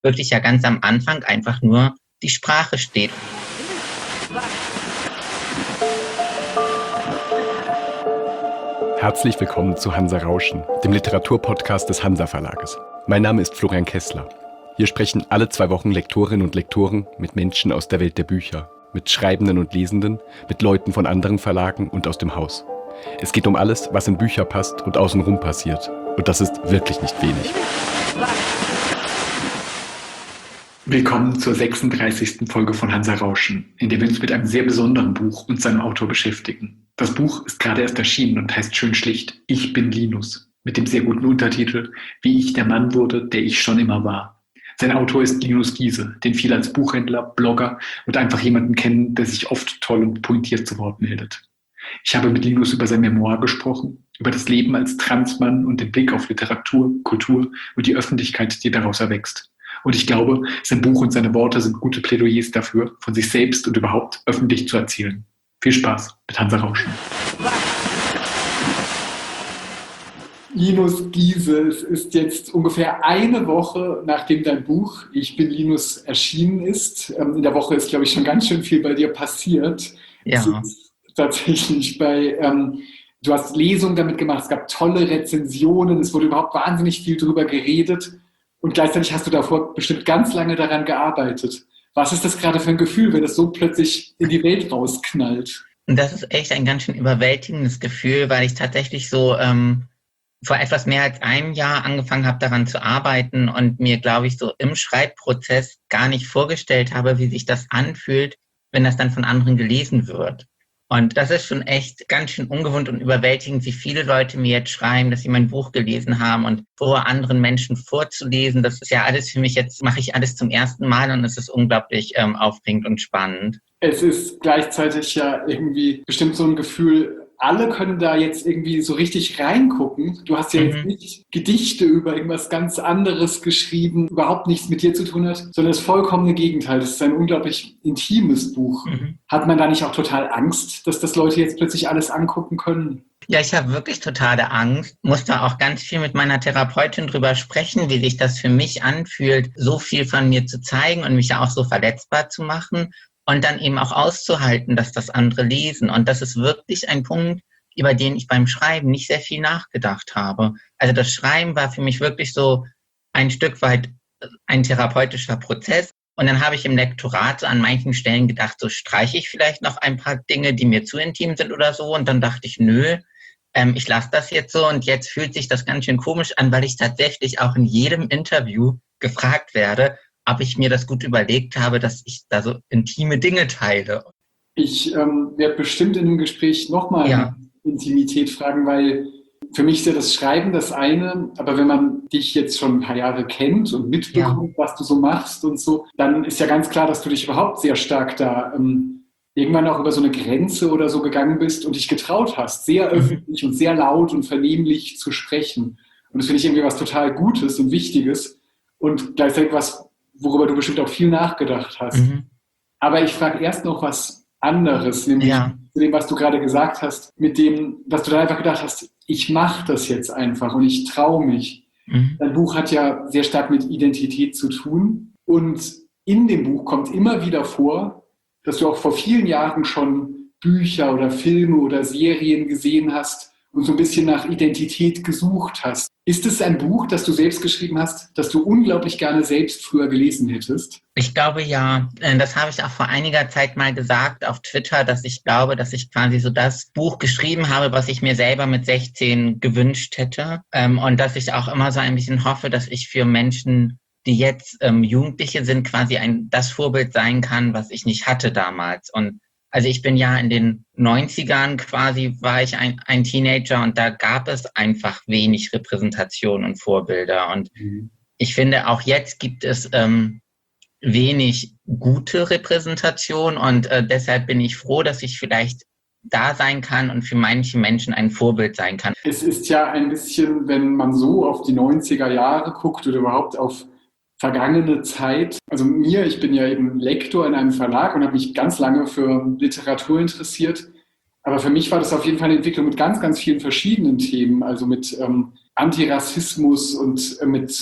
wirklich ja ganz am Anfang einfach nur die Sprache steht. Herzlich willkommen zu Hansa Rauschen, dem Literaturpodcast des Hansa Verlages. Mein Name ist Florian Kessler. Hier sprechen alle 2 Wochen Lektorinnen und Lektoren mit Menschen aus der Welt der Bücher, mit Schreibenden und Lesenden, mit Leuten von anderen Verlagen und aus dem Haus. Es geht um alles, was in Bücher passt und außenrum passiert. Und das ist wirklich nicht wenig. Willkommen zur 36. Folge von Hansa Rauschen, in der wir uns mit einem sehr besonderen Buch und seinem Autor beschäftigen. Das Buch ist gerade erst erschienen und heißt schön schlicht »Ich bin Linus«, mit dem sehr guten Untertitel »Wie ich der Mann wurde, der ich schon immer war«. Sein Autor ist Linus Giese, den viele als Buchhändler, Blogger und einfach jemanden kennen, der sich oft toll und pointiert zu Wort meldet. Ich habe mit Linus über sein Memoir gesprochen, über das Leben als Transmann und den Blick auf Literatur, Kultur und die Öffentlichkeit, die daraus erwächst. Und ich glaube, sein Buch und seine Worte sind gute Plädoyers dafür, von sich selbst und überhaupt öffentlich zu erzählen. Viel Spaß mit Hansa Rauschen. Linus Giese, es ist jetzt ungefähr eine Woche, nachdem dein Buch »Ich bin Linus« erschienen ist. In der Woche ist, glaube ich, schon ganz schön viel bei dir passiert. Ja. Es ist tatsächlich du hast Lesungen damit gemacht, es gab tolle Rezensionen, es wurde überhaupt wahnsinnig viel drüber geredet und gleichzeitig hast du davor bestimmt ganz lange daran gearbeitet. Was ist das gerade für ein Gefühl, wenn es so plötzlich in die Welt rausknallt? Das ist echt ein ganz schön überwältigendes Gefühl, weil ich tatsächlich so vor etwas mehr als einem Jahr angefangen habe, daran zu arbeiten und mir, glaube ich, so im Schreibprozess gar nicht vorgestellt habe, wie sich das anfühlt, wenn das dann von anderen gelesen wird. Und das ist schon echt ganz schön ungewohnt und überwältigend, wie viele Leute mir jetzt schreiben, dass sie mein Buch gelesen haben und vor anderen Menschen vorzulesen. Das ist ja alles für mich, jetzt mache ich alles zum ersten Mal und es ist unglaublich aufregend und spannend. Es ist gleichzeitig ja irgendwie bestimmt so ein Gefühl, alle können da jetzt irgendwie so richtig reingucken. Du hast ja jetzt nicht Gedichte über irgendwas ganz anderes geschrieben, überhaupt nichts mit dir zu tun hat, sondern das vollkommene Gegenteil. Das ist ein unglaublich intimes Buch. Hat man da nicht auch total Angst, dass das Leute jetzt plötzlich alles angucken können? Ja, ich habe wirklich totale Angst. Musste auch ganz viel mit meiner Therapeutin drüber sprechen, wie sich das für mich anfühlt, so viel von mir zu zeigen und mich ja auch so verletzbar zu machen. Und dann eben auch auszuhalten, dass das andere lesen. Und das ist wirklich ein Punkt, über den ich beim Schreiben nicht sehr viel nachgedacht habe. Also das Schreiben war für mich wirklich so ein Stück weit ein therapeutischer Prozess. Und dann habe ich im Lektorat an manchen Stellen gedacht, so streiche ich vielleicht noch ein paar Dinge, die mir zu intim sind oder so. Und dann dachte ich, nö, ich lasse das jetzt so. Und jetzt fühlt sich das ganz schön komisch an, weil ich tatsächlich auch in jedem Interview gefragt werde, ob ich mir das gut überlegt habe, dass ich da so intime Dinge teile. Ich werde bestimmt in dem Gespräch nochmal Intimität fragen, weil für mich ist ja das Schreiben das eine, aber wenn man dich jetzt schon ein paar Jahre kennt und mitbekommt, was du so machst und so, dann ist ja ganz klar, dass du dich überhaupt sehr stark da irgendwann auch über so eine Grenze oder so gegangen bist und dich getraut hast, sehr öffentlich und sehr laut und vernehmlich zu sprechen. Und das finde ich irgendwie was total Gutes und Wichtiges und gleichzeitig was, worüber du bestimmt auch viel nachgedacht hast. Aber ich frage erst noch was anderes, nämlich zu dem, was du gerade gesagt hast, mit dem, dass du da einfach gedacht hast, ich mache das jetzt einfach und ich traue mich. Dein Buch hat ja sehr stark mit Identität zu tun und in dem Buch kommt immer wieder vor, dass du auch vor vielen Jahren schon Bücher oder Filme oder Serien gesehen hast und so ein bisschen nach Identität gesucht hast. Ist es ein Buch, das du selbst geschrieben hast, das du unglaublich gerne selbst früher gelesen hättest? Ich glaube ja. Das habe ich auch vor einiger Zeit mal gesagt auf Twitter, dass ich glaube, dass ich quasi so das Buch geschrieben habe, was ich mir selber mit 16 gewünscht hätte. Und dass ich auch immer so ein bisschen hoffe, dass ich für Menschen, die jetzt Jugendliche sind, quasi das Vorbild sein kann, was ich nicht hatte damals. Und also ich bin ja in den 90ern quasi, war ich ein Teenager und da gab es einfach wenig Repräsentation und Vorbilder. Und ich finde, auch jetzt gibt es wenig gute Repräsentation und deshalb bin ich froh, dass ich vielleicht da sein kann und für manche Menschen ein Vorbild sein kann. Es ist ja ein bisschen, wenn man so auf die 90er Jahre guckt oder überhaupt auf vergangene Zeit. Also ich bin ja eben Lektor in einem Verlag und habe mich ganz lange für Literatur interessiert. Aber für mich war das auf jeden Fall eine Entwicklung mit ganz, ganz vielen verschiedenen Themen. Also mit Antirassismus und mit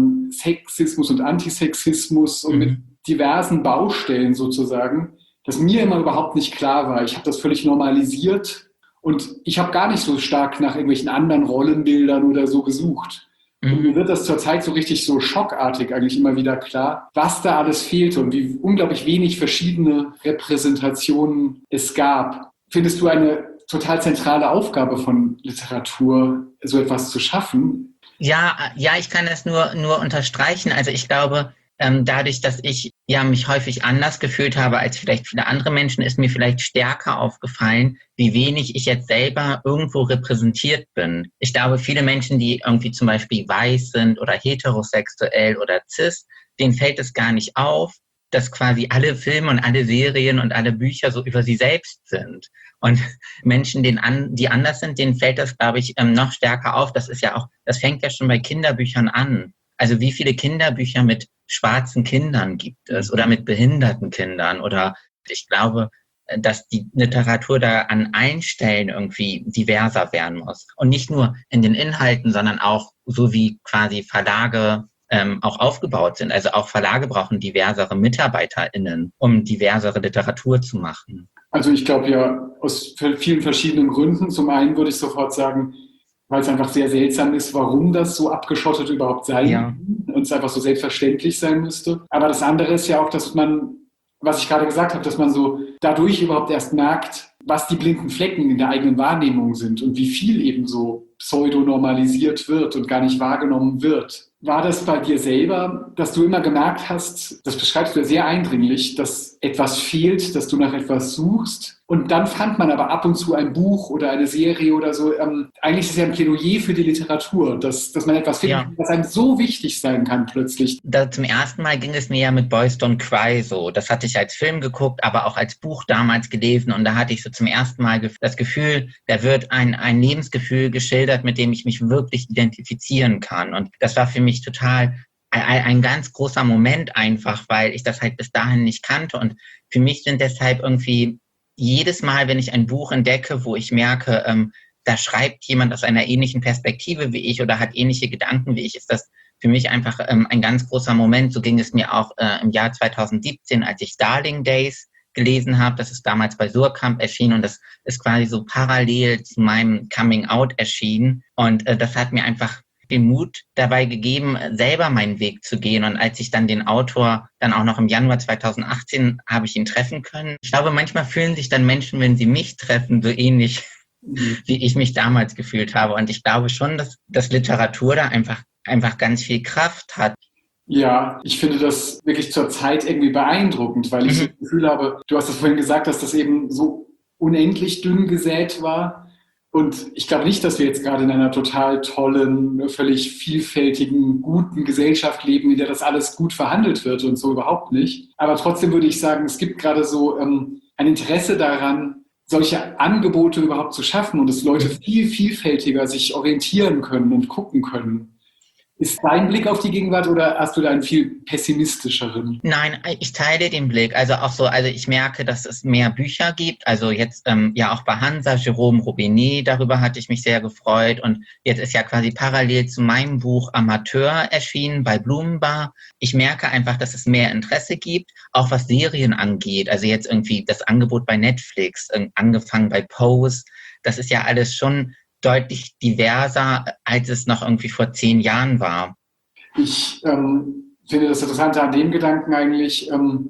Sexismus und Antisexismus und mit diversen Baustellen sozusagen, das mir immer überhaupt nicht klar war. Ich habe das völlig normalisiert und ich habe gar nicht so stark nach irgendwelchen anderen Rollenbildern oder so gesucht. Und mir wird das zurzeit so richtig so schockartig eigentlich immer wieder klar, was da alles fehlte und wie unglaublich wenig verschiedene Repräsentationen es gab. Findest du eine total zentrale Aufgabe von Literatur, so etwas zu schaffen? Ja, ich kann das nur unterstreichen. Also ich glaube, dadurch, dass ich mich häufig anders gefühlt habe als vielleicht viele andere Menschen, ist mir vielleicht stärker aufgefallen, wie wenig ich jetzt selber irgendwo repräsentiert bin. Ich glaube, viele Menschen, die irgendwie zum Beispiel weiß sind oder heterosexuell oder cis, denen fällt es gar nicht auf, dass quasi alle Filme und alle Serien und alle Bücher so über sie selbst sind. Und Menschen, die anders sind, denen fällt das, glaube ich, noch stärker auf. Das fängt ja schon bei Kinderbüchern an. Also wie viele Kinderbücher mit schwarzen Kindern gibt es oder mit behinderten Kindern? Oder ich glaube, dass die Literatur da an allen Stellen irgendwie diverser werden muss. Und nicht nur in den Inhalten, sondern auch so wie quasi Verlage auch aufgebaut sind. Also auch Verlage brauchen diversere MitarbeiterInnen, um diversere Literatur zu machen. Also ich glaube ja aus vielen verschiedenen Gründen. Zum einen würde ich sofort sagen, weil es einfach sehr seltsam ist, warum das so abgeschottet überhaupt sein kann und es einfach so selbstverständlich sein müsste. Aber das andere ist ja auch, dass man, was ich gerade gesagt habe, dass man so dadurch überhaupt erst merkt, was die blinden Flecken in der eigenen Wahrnehmung sind und wie viel eben so pseudonormalisiert wird und gar nicht wahrgenommen wird. War das bei dir selber, dass du immer gemerkt hast, das beschreibst du ja sehr eindringlich, dass etwas fehlt, dass du nach etwas suchst und dann fand man aber ab und zu ein Buch oder eine Serie oder so. Eigentlich ist es ja ein Plädoyer für die Literatur, dass man etwas findet, was einem so wichtig sein kann plötzlich. Zum ersten Mal ging es mir ja mit Boys Don't Cry so. Das hatte ich als Film geguckt, aber auch als Buch damals gelesen und da hatte ich so zum ersten Mal das Gefühl, da wird ein Lebensgefühl geschildert, mit dem ich mich wirklich identifizieren kann. Und das war für mich total ein ganz großer Moment einfach, weil ich das halt bis dahin nicht kannte. Und für mich sind deshalb irgendwie jedes Mal, wenn ich ein Buch entdecke, wo ich merke, da schreibt jemand aus einer ähnlichen Perspektive wie ich oder hat ähnliche Gedanken wie ich, ist das für mich einfach ein ganz großer Moment. So ging es mir auch im Jahr 2017, als ich Darling Days gelesen habe. Das ist damals bei Suhrkamp erschienen und das ist quasi so parallel zu meinem Coming Out erschienen. Und das hat mir einfach den Mut dabei gegeben, selber meinen Weg zu gehen. Und als ich dann den Autor dann auch noch im Januar 2018 habe ich ihn treffen können. Ich glaube, manchmal fühlen sich dann Menschen, wenn sie mich treffen, so ähnlich, wie ich mich damals gefühlt habe. Und ich glaube schon, dass Literatur da einfach ganz viel Kraft hat. Ja, ich finde das wirklich zur Zeit irgendwie beeindruckend, weil ich so das Gefühl habe, du hast es vorhin gesagt, dass das eben so unendlich dünn gesät war. Und ich glaube nicht, dass wir jetzt gerade in einer total tollen, völlig vielfältigen, guten Gesellschaft leben, in der das alles gut verhandelt wird und so überhaupt nicht. Aber trotzdem würde ich sagen, es gibt gerade so ein Interesse daran, solche Angebote überhaupt zu schaffen und dass Leute viel vielfältiger sich orientieren können und gucken können. Ist dein Blick auf die Gegenwart oder hast du da einen viel pessimistischeren? Nein, ich teile den Blick. Also ich merke, dass es mehr Bücher gibt. Also jetzt auch bei Hansa, Jérôme Robinet, darüber hatte ich mich sehr gefreut. Und jetzt ist ja quasi parallel zu meinem Buch Amateur erschienen bei Blumenbar. Ich merke einfach, dass es mehr Interesse gibt, auch was Serien angeht. Also jetzt irgendwie das Angebot bei Netflix, angefangen bei Pose. Das ist ja alles schon deutlich diverser, als es noch irgendwie vor 10 Jahren war. Ich finde das Interessante an dem Gedanken eigentlich,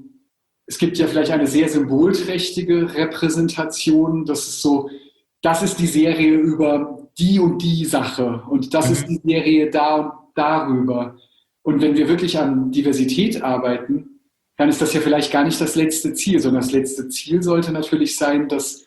es gibt ja vielleicht eine sehr symbolträchtige Repräsentation, das ist so, das ist die Serie über die und die Sache und das ist die Serie da und darüber. Und wenn wir wirklich an Diversität arbeiten, dann ist das ja vielleicht gar nicht das letzte Ziel, sondern das letzte Ziel sollte natürlich sein, dass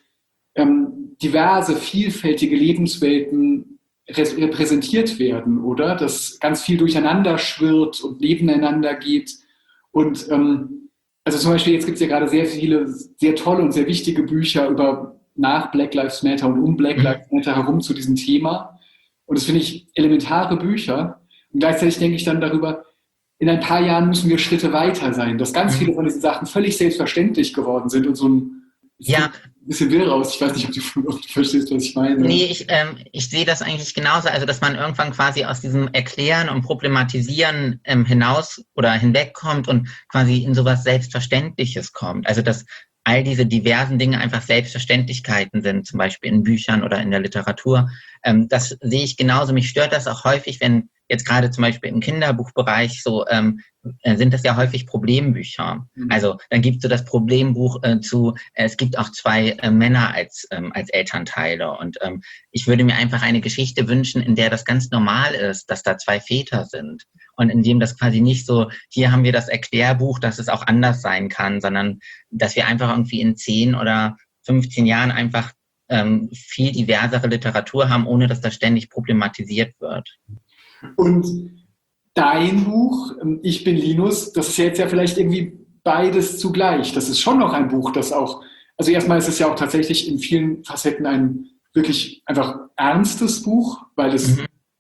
diverse, vielfältige Lebenswelten repräsentiert werden, oder? Dass ganz viel durcheinander schwirrt und nebeneinander geht. Und also zum Beispiel, jetzt gibt es ja gerade sehr viele, sehr tolle und sehr wichtige Bücher nach Black Lives Matter und um Black Lives Matter herum zu diesem Thema. Und das finde ich elementare Bücher. Und gleichzeitig denke ich dann darüber, in ein paar Jahren müssen wir Schritte weiter sein, dass ganz viele von diesen Sachen völlig selbstverständlich geworden sind und so ein Ja. Ein bisschen wirr raus. Ich weiß nicht, ob du verstehst, was ich meine. Nee, ich sehe das eigentlich genauso. Also, dass man irgendwann quasi aus diesem Erklären und Problematisieren hinaus oder hinwegkommt und quasi in sowas Selbstverständliches kommt. Also, dass all diese diversen Dinge einfach Selbstverständlichkeiten sind, zum Beispiel in Büchern oder in der Literatur. Das sehe ich genauso. Mich stört das auch häufig, wenn jetzt gerade zum Beispiel im Kinderbuchbereich sind das ja häufig Problembücher. Also dann gibt es so das Problembuch es gibt auch zwei Männer als Elternteile. Und ich würde mir einfach eine Geschichte wünschen, in der das ganz normal ist, dass da zwei Väter sind. Und in dem das quasi nicht so, hier haben wir das Erklärbuch, dass es auch anders sein kann, sondern dass wir einfach irgendwie in 10 oder 15 Jahren einfach viel diversere Literatur haben, ohne dass das ständig problematisiert wird. Und dein Buch, Ich bin Linus, das ist ja jetzt ja vielleicht irgendwie beides zugleich. Das ist schon noch ein Buch, das auch, also erstmal ist es ja auch tatsächlich in vielen Facetten ein wirklich einfach ernstes Buch, weil es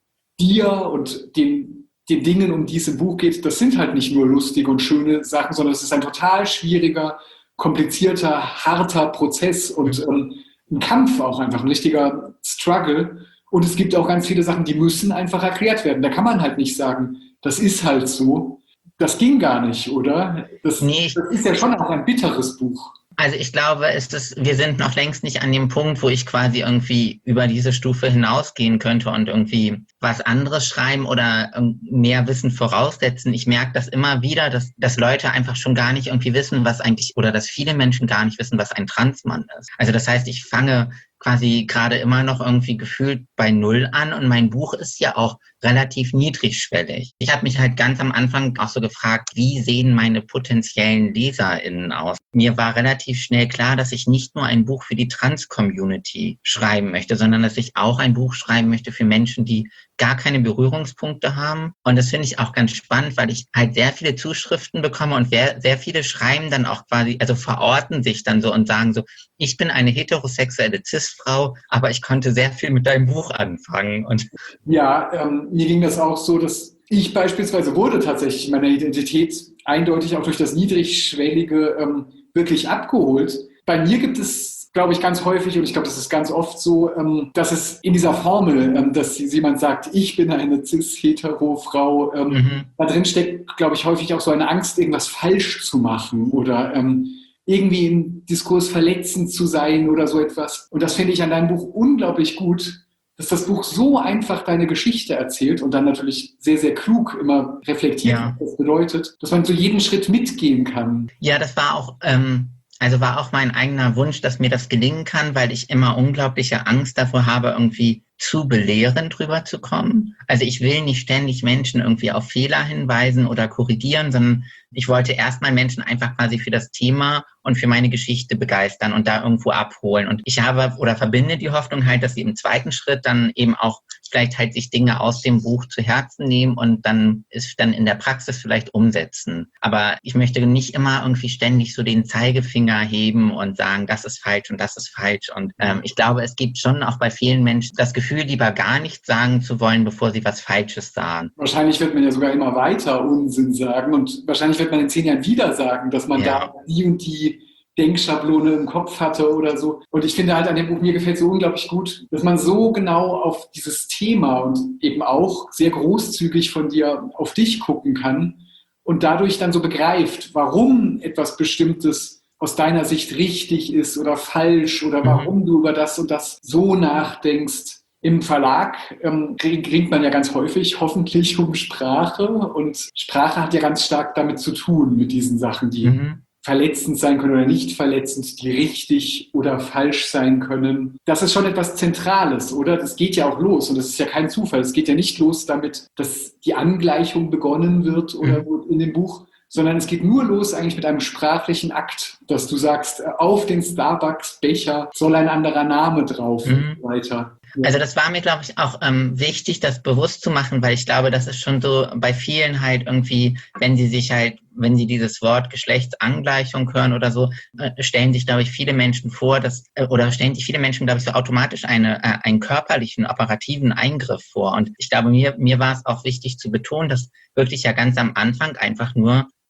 dir und den Dingen, um die es im Buch geht, das sind halt nicht nur lustige und schöne Sachen, sondern es ist ein total schwieriger, komplizierter, harter Prozess und ein Kampf auch einfach, ein richtiger Struggle. Und es gibt auch ganz viele Sachen, die müssen einfach erklärt werden. Da kann man halt nicht sagen, das ist halt so. Das ging gar nicht, oder? Das ist ja schon auch ein bitteres Buch. Also ich glaube, wir sind noch längst nicht an dem Punkt, wo ich quasi irgendwie über diese Stufe hinausgehen könnte und irgendwie was anderes schreiben oder mehr Wissen voraussetzen. Ich merke das immer wieder, dass Leute einfach schon gar nicht irgendwie wissen, was eigentlich, oder dass viele Menschen gar nicht wissen, was ein Transmann ist. Also das heißt, ich fange quasi gerade immer noch irgendwie gefühlt bei Null an und mein Buch ist ja auch relativ niedrigschwellig. Ich habe mich halt ganz am Anfang auch so gefragt, wie sehen meine potenziellen LeserInnen aus? Mir war relativ schnell klar, dass ich nicht nur ein Buch für die Trans-Community schreiben möchte, sondern dass ich auch ein Buch schreiben möchte für Menschen, die gar keine Berührungspunkte haben. Und das finde ich auch ganz spannend, weil ich halt sehr viele Zuschriften bekomme und sehr viele schreiben dann auch quasi, also verorten sich dann so und sagen so, ich bin eine heterosexuelle Cis-Frau, aber ich konnte sehr viel mit deinem Buch anfangen. Und ja, mir ging das auch so, dass ich beispielsweise wurde tatsächlich meiner Identität eindeutig auch durch das Niedrigschwellige wirklich abgeholt. Bei mir gibt es, glaube ich, ganz häufig, und ich glaube, das ist ganz oft so, dass es in dieser Formel, dass jemand sagt, ich bin eine cis-hetero-Frau, da drin steckt, glaube ich, häufig auch so eine Angst, irgendwas falsch zu machen oder irgendwie im Diskurs verletzend zu sein oder so etwas. Und das finde ich an deinem Buch unglaublich gut, dass das Buch so einfach deine Geschichte erzählt und dann natürlich sehr, sehr klug immer reflektiert, was das bedeutet, dass man so jeden Schritt mitgehen kann. Ja, das war auch mein eigener Wunsch, dass mir das gelingen kann, weil ich immer unglaubliche Angst davor habe, irgendwie zu belehrend rüberzukommen. Also ich will nicht ständig Menschen irgendwie auf Fehler hinweisen oder korrigieren, sondern ich wollte erstmal Menschen einfach quasi für das Thema und für meine Geschichte begeistern und da irgendwo abholen. Und ich verbinde die Hoffnung halt, dass sie im zweiten Schritt dann eben auch vielleicht halt sich Dinge aus dem Buch zu Herzen nehmen und dann in der Praxis vielleicht umsetzen. Aber ich möchte nicht immer irgendwie ständig so den Zeigefinger heben und sagen, das ist falsch und das ist falsch. Und ich glaube, es gibt schon auch bei vielen Menschen das Gefühl, lieber gar nichts sagen zu wollen, bevor sie was Falsches sagen. Wahrscheinlich wird man ja sogar immer weiter Unsinn sagen und wahrscheinlich wird man in 10 Jahren wieder sagen, dass man da die und die Denkschablone im Kopf hatte oder so. Und ich finde halt an dem Buch, mir gefällt so unglaublich gut, dass man so genau auf dieses Thema und eben auch sehr großzügig von dir auf dich gucken kann und dadurch dann so begreift, warum etwas Bestimmtes aus deiner Sicht richtig ist oder falsch oder warum du über das und das so nachdenkst. Im Verlag ringt man ja ganz häufig hoffentlich um Sprache und Sprache hat ja ganz stark damit zu tun, mit diesen Sachen, die verletzend sein können oder nicht verletzend, die richtig oder falsch sein können. Das ist schon etwas Zentrales, oder? Das geht ja auch los und das ist ja kein Zufall. Es geht ja nicht los damit, dass die Angleichung begonnen wird oder in dem Buch, sondern es geht nur los eigentlich mit einem sprachlichen Akt, dass du sagst, auf den Starbucks-Becher soll ein anderer Name drauf und weiter. Also das war mir, glaube ich, auch wichtig, das bewusst zu machen, weil ich glaube, das ist schon so bei vielen halt irgendwie, wenn sie dieses Wort Geschlechtsangleichung hören oder so, stellen sich, glaube ich, viele Menschen vor, stellen sich viele Menschen, glaube ich, so automatisch einen körperlichen, operativen Eingriff vor. Und ich glaube, mir war es auch wichtig zu betonen, dass wirklich ja ganz am Anfang einfach nur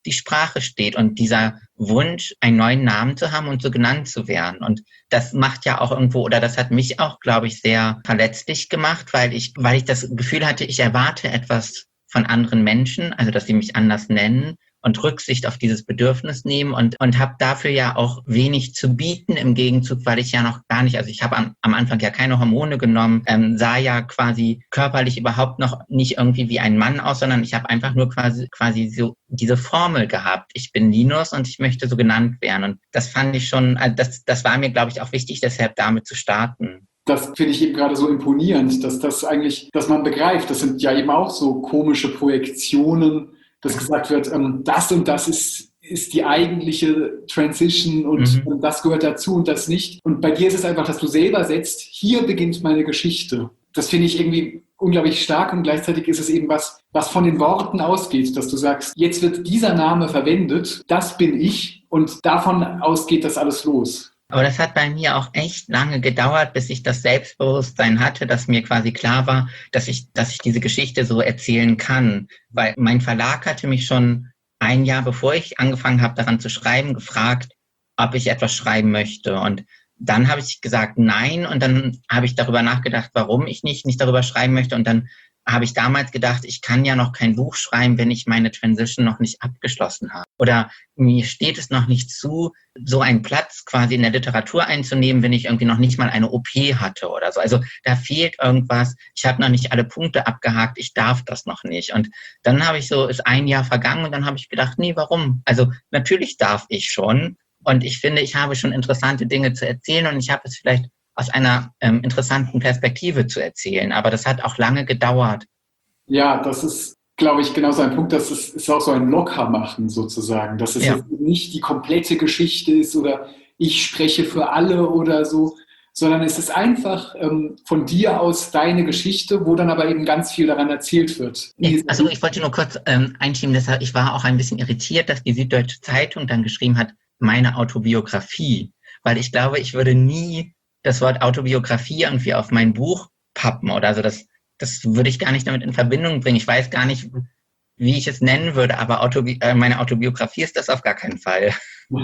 die Sprache steht und dieser Wunsch, einen neuen Namen zu haben und so genannt zu werden. Und das macht ja auch irgendwo, oder das hat mich auch, glaube ich, sehr verletzlich gemacht, weil ich das Gefühl hatte, ich erwarte etwas von anderen Menschen, also dass sie mich anders nennen und Rücksicht auf dieses Bedürfnis nehmen und habe dafür ja auch wenig zu bieten im Gegenzug, weil ich ja noch gar nicht, also ich habe am Anfang ja keine Hormone genommen, sah ja quasi körperlich überhaupt noch nicht irgendwie wie ein Mann aus, sondern ich habe einfach nur quasi so diese Formel gehabt. Ich bin Linus und ich möchte so genannt werden. Und das fand ich schon, also das war mir, glaube ich, auch wichtig, deshalb damit zu starten. Das finde ich eben gerade so imponierend, dass man begreift, das sind ja eben auch so komische Projektionen, dass gesagt wird, das und das ist die eigentliche Transition und das gehört dazu und das nicht. Und bei dir ist es einfach, dass du selber setzt, hier beginnt meine Geschichte. Das finde ich irgendwie unglaublich stark und gleichzeitig ist es eben was von den Worten ausgeht, dass du sagst, jetzt wird dieser Name verwendet, das bin ich und davon aus geht das alles los. Aber das hat bei mir auch echt lange gedauert, bis ich das Selbstbewusstsein hatte, dass mir quasi klar war, dass ich diese Geschichte so erzählen kann. Weil mein Verlag hatte mich schon ein Jahr, bevor ich angefangen habe, daran zu schreiben, gefragt, ob ich etwas schreiben möchte. Und dann habe ich gesagt, nein. Und dann habe ich darüber nachgedacht, warum ich nicht darüber schreiben möchte. Und dann habe ich damals gedacht, ich kann ja noch kein Buch schreiben, wenn ich meine Transition noch nicht abgeschlossen habe. Oder mir steht es noch nicht zu, so einen Platz quasi in der Literatur einzunehmen, wenn ich irgendwie noch nicht mal eine OP hatte oder so. Also da fehlt irgendwas. Ich habe noch nicht alle Punkte abgehakt. Ich darf das noch nicht. Und dann ist ein Jahr vergangen und dann habe ich gedacht, nee, warum? Also natürlich darf ich schon. Und ich finde, ich habe schon interessante Dinge zu erzählen und ich habe es vielleicht aus einer interessanten Perspektive zu erzählen. Aber das hat auch lange gedauert. Ja, das ist, glaube ich, genau so ein Punkt, das ist auch so ein Lockermachen sozusagen, dass es jetzt nicht die komplette Geschichte ist oder ich spreche für alle oder so, sondern es ist einfach von dir aus deine Geschichte, wo dann aber eben ganz viel daran erzählt wird. Also ich wollte nur kurz einschieben, deshalb, ich war auch ein bisschen irritiert, dass die Süddeutsche Zeitung dann geschrieben hat, meine Autobiografie, weil ich glaube, ich würde nie das Wort Autobiografie irgendwie auf mein Buch pappen oder so. Das würde ich gar nicht damit in Verbindung bringen. Ich weiß gar nicht, wie ich es nennen würde, aber meine Autobiografie ist das auf gar keinen Fall.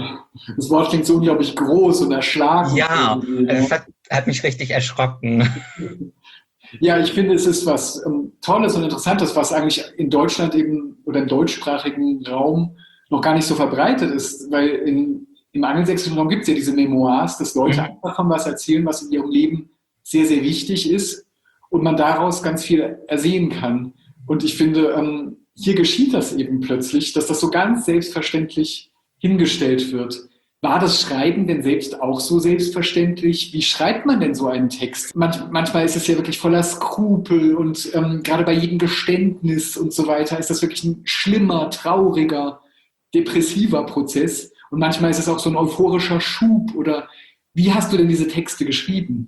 Das Wort klingt so unglaublich groß und erschlagend. Ja, das hat mich richtig erschrocken. Ja, ich finde, es ist was Tolles und Interessantes, was eigentlich in Deutschland eben oder im deutschsprachigen Raum noch gar nicht so verbreitet ist, weil im angelsächsischen Raum gibt es ja diese Memoirs, dass Leute einfach von was erzählen, was in ihrem Leben sehr, sehr wichtig ist und man daraus ganz viel ersehen kann. Und ich finde, hier geschieht das eben plötzlich, dass das so ganz selbstverständlich hingestellt wird. War das Schreiben denn selbst auch so selbstverständlich? Wie schreibt man denn so einen Text? Manchmal ist es ja wirklich voller Skrupel und gerade bei jedem Geständnis und so weiter ist das wirklich ein schlimmer, trauriger, depressiver Prozess. Und manchmal ist es auch so ein euphorischer Schub. Oder wie hast du denn diese Texte geschrieben?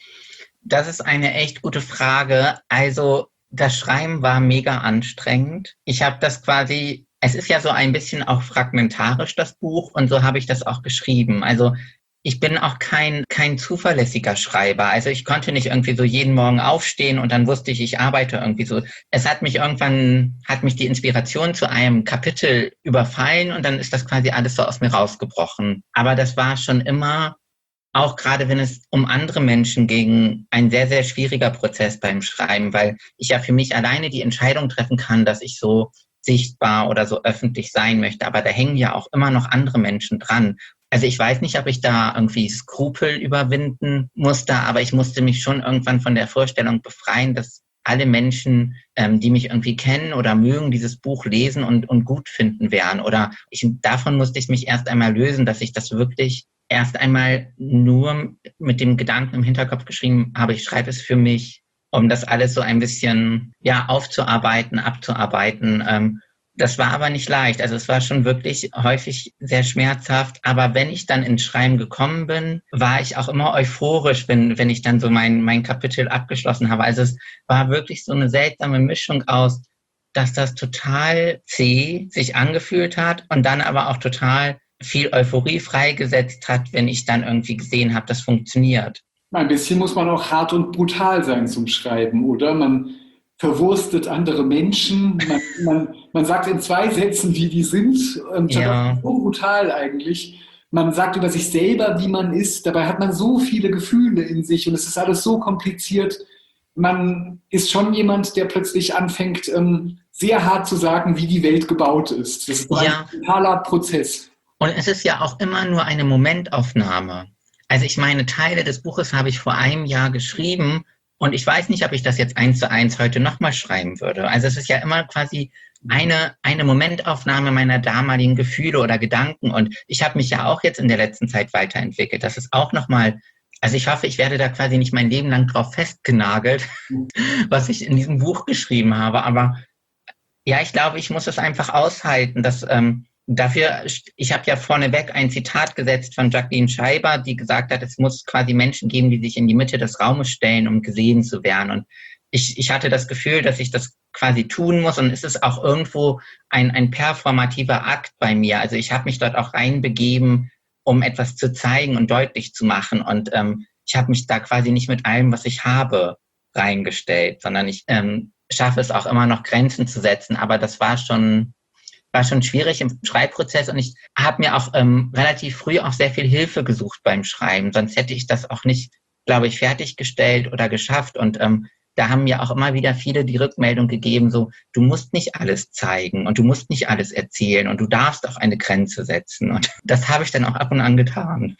Das ist eine echt gute Frage. Also das Schreiben war mega anstrengend. Ich habe das quasi, es ist ja so ein bisschen auch fragmentarisch, das Buch, und so habe ich das auch geschrieben. Also ich bin auch kein zuverlässiger Schreiber. Also ich konnte nicht irgendwie so jeden Morgen aufstehen und dann wusste ich arbeite irgendwie so. Irgendwann hat mich die Inspiration zu einem Kapitel überfallen und dann ist das quasi alles so aus mir rausgebrochen. Aber das war schon immer, auch gerade wenn es um andere Menschen ging, ein sehr, sehr schwieriger Prozess beim Schreiben, weil ich ja für mich alleine die Entscheidung treffen kann, dass ich so sichtbar oder so öffentlich sein möchte. Aber da hängen ja auch immer noch andere Menschen dran. Also ich weiß nicht, ob ich da irgendwie Skrupel überwinden musste, aber ich musste mich schon irgendwann von der Vorstellung befreien, dass alle Menschen, die mich irgendwie kennen oder mögen, dieses Buch lesen und gut finden werden. Oder davon musste ich mich erst einmal lösen, dass ich das wirklich erst einmal nur mit dem Gedanken im Hinterkopf geschrieben habe, ich schreibe es für mich, um das alles so ein bisschen aufzuarbeiten, abzuarbeiten. Das war aber nicht leicht. Also es war schon wirklich häufig sehr schmerzhaft. Aber wenn ich dann ins Schreiben gekommen bin, war ich auch immer euphorisch, wenn ich dann so mein Kapitel abgeschlossen habe. Also es war wirklich so eine seltsame Mischung aus, dass das total zäh sich angefühlt hat und dann aber auch total viel Euphorie freigesetzt hat, wenn ich dann irgendwie gesehen habe, das funktioniert. Ein bisschen muss man auch hart und brutal sein zum Schreiben, oder? Man verwurstet andere Menschen. Man sagt in 2 Sätzen, wie die sind. Ja. So brutal eigentlich. Man sagt über sich selber, wie man ist. Dabei hat man so viele Gefühle in sich und es ist alles so kompliziert. Man ist schon jemand, der plötzlich anfängt, sehr hart zu sagen, wie die Welt gebaut ist. Das ist ein totaler Prozess. Und es ist ja auch immer nur eine Momentaufnahme. Also ich meine, Teile des Buches habe ich vor einem Jahr geschrieben und ich weiß nicht, ob ich das jetzt 1:1 heute nochmal schreiben würde. Also es ist ja immer quasi eine Momentaufnahme meiner damaligen Gefühle oder Gedanken und ich habe mich ja auch jetzt in der letzten Zeit weiterentwickelt. Das ist auch nochmal, also ich hoffe, ich werde da quasi nicht mein Leben lang drauf festgenagelt, was ich in diesem Buch geschrieben habe. Aber ja, ich glaube, ich muss es einfach aushalten, dass ich habe ja vorneweg ein Zitat gesetzt von Jacqueline Scheiber, die gesagt hat, es muss quasi Menschen geben, die sich in die Mitte des Raumes stellen, um gesehen zu werden. Und ich hatte das Gefühl, dass ich das quasi tun muss. Und es ist auch irgendwo ein performativer Akt bei mir. Also ich habe mich dort auch reinbegeben, um etwas zu zeigen und deutlich zu machen. Und ich habe mich da quasi nicht mit allem, was ich habe, reingestellt, sondern ich schaffe es auch immer noch, Grenzen zu setzen. Aber das war schon schwierig im Schreibprozess und ich habe mir auch relativ früh auch sehr viel Hilfe gesucht beim Schreiben. Sonst hätte ich das auch nicht, glaube ich, fertiggestellt oder geschafft. Und da haben mir auch immer wieder viele die Rückmeldung gegeben, so, du musst nicht alles zeigen und du musst nicht alles erzählen und du darfst auch eine Grenze setzen. Und das habe ich dann auch ab und an getan.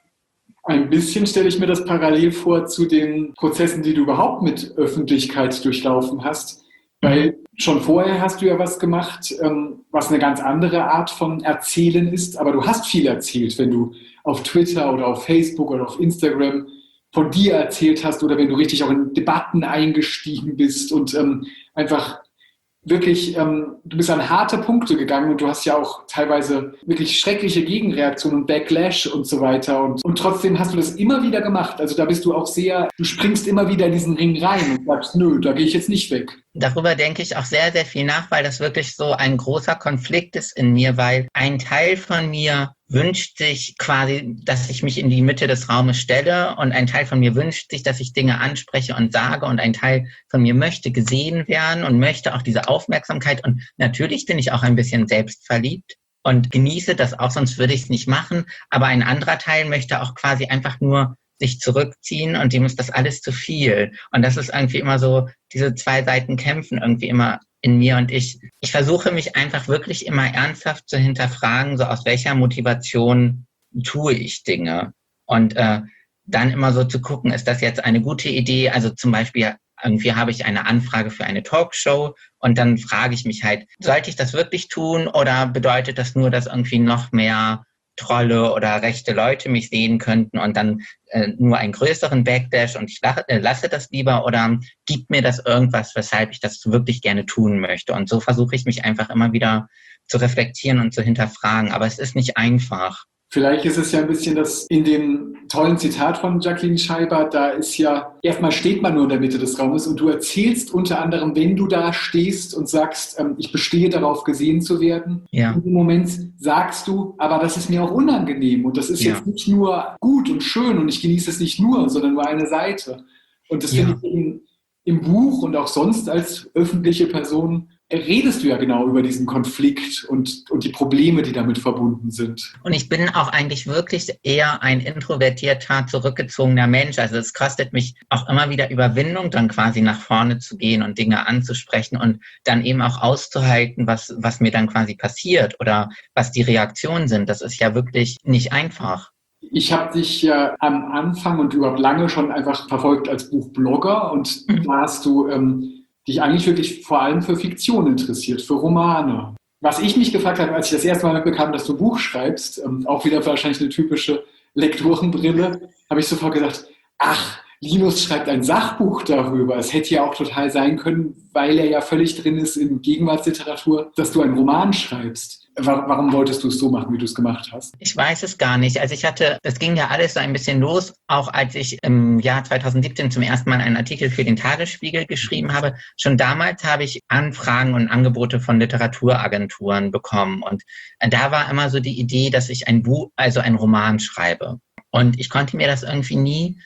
Ein bisschen stelle ich mir das parallel vor zu den Prozessen, die du überhaupt mit Öffentlichkeit durchlaufen hast. Weil schon vorher hast du ja was gemacht, was eine ganz andere Art von Erzählen ist. Aber du hast viel erzählt, wenn du auf Twitter oder auf Facebook oder auf Instagram von dir erzählt hast oder wenn du richtig auch in Debatten eingestiegen bist und einfach wirklich, du bist an harte Punkte gegangen und du hast ja auch teilweise wirklich schreckliche Gegenreaktionen und Backlash und so weiter und trotzdem hast du das immer wieder gemacht. Also da bist du auch du springst immer wieder in diesen Ring rein und sagst, nö, da gehe ich jetzt nicht weg. Darüber denke ich auch sehr, sehr viel nach, weil das wirklich so ein großer Konflikt ist in mir, weil ein Teil von mir wünscht sich quasi, dass ich mich in die Mitte des Raumes stelle und ein Teil von mir wünscht sich, dass ich Dinge anspreche und sage und ein Teil von mir möchte gesehen werden und möchte auch diese Aufmerksamkeit und natürlich bin ich auch ein bisschen selbstverliebt und genieße das auch, sonst würde ich es nicht machen, aber ein anderer Teil möchte auch quasi einfach nur sich zurückziehen und dem ist das alles zu viel und das ist irgendwie immer so, diese 2 Seiten kämpfen irgendwie immer in mir und ich versuche mich einfach wirklich immer ernsthaft zu hinterfragen, so aus welcher Motivation tue ich Dinge und dann immer so zu gucken, ist das jetzt eine gute Idee, also zum Beispiel irgendwie habe ich eine Anfrage für eine Talkshow und dann frage ich mich halt, sollte ich das wirklich tun oder bedeutet das nur, dass irgendwie noch mehr Trolle oder rechte Leute mich sehen könnten und dann nur einen größeren Backlash und ich lasse das lieber oder gibt mir das irgendwas, weshalb ich das wirklich gerne tun möchte. Und so versuche ich mich einfach immer wieder zu reflektieren und zu hinterfragen. Aber es ist nicht einfach. Vielleicht ist es ja ein bisschen das in dem tollen Zitat von Jacqueline Scheiber, da ist ja, erstmal steht man nur in der Mitte des Raumes und du erzählst unter anderem, wenn du da stehst und sagst, ich bestehe darauf, gesehen zu werden. Ja. In dem Moment sagst du, aber das ist mir auch unangenehm und das ist jetzt nicht nur gut und schön und ich genieße es nicht nur, sondern nur eine Seite. Und das finde ich im Buch und auch sonst als öffentliche Person redest du ja genau über diesen Konflikt und die Probleme, die damit verbunden sind. Und ich bin auch eigentlich wirklich eher ein introvertierter, zurückgezogener Mensch. Also es kostet mich auch immer wieder Überwindung, dann quasi nach vorne zu gehen und Dinge anzusprechen und dann eben auch auszuhalten, was mir dann quasi passiert oder was die Reaktionen sind. Das ist ja wirklich nicht einfach. Ich habe dich ja am Anfang und überhaupt lange schon einfach verfolgt als Buchblogger und da hast du dich eigentlich wirklich vor allem für Fiktion interessiert, für Romane. Was ich mich gefragt habe, als ich das erste Mal mitbekam, dass du ein Buch schreibst, auch wieder wahrscheinlich eine typische Lektorenbrille, habe ich sofort gedacht, ach, Linus schreibt ein Sachbuch darüber. Es hätte ja auch total sein können, weil er ja völlig drin ist in Gegenwartsliteratur, dass du einen Roman schreibst. Warum wolltest du es so machen, wie du es gemacht hast? Ich weiß es gar nicht. Also das ging ja alles so ein bisschen los, auch als ich im Jahr 2017 zum ersten Mal einen Artikel für den Tagesspiegel geschrieben habe. Schon damals habe ich Anfragen und Angebote von Literaturagenturen bekommen. Und da war immer so die Idee, dass ich ein Buch, also einen Roman schreibe. Und ich konnte mir das irgendwie nie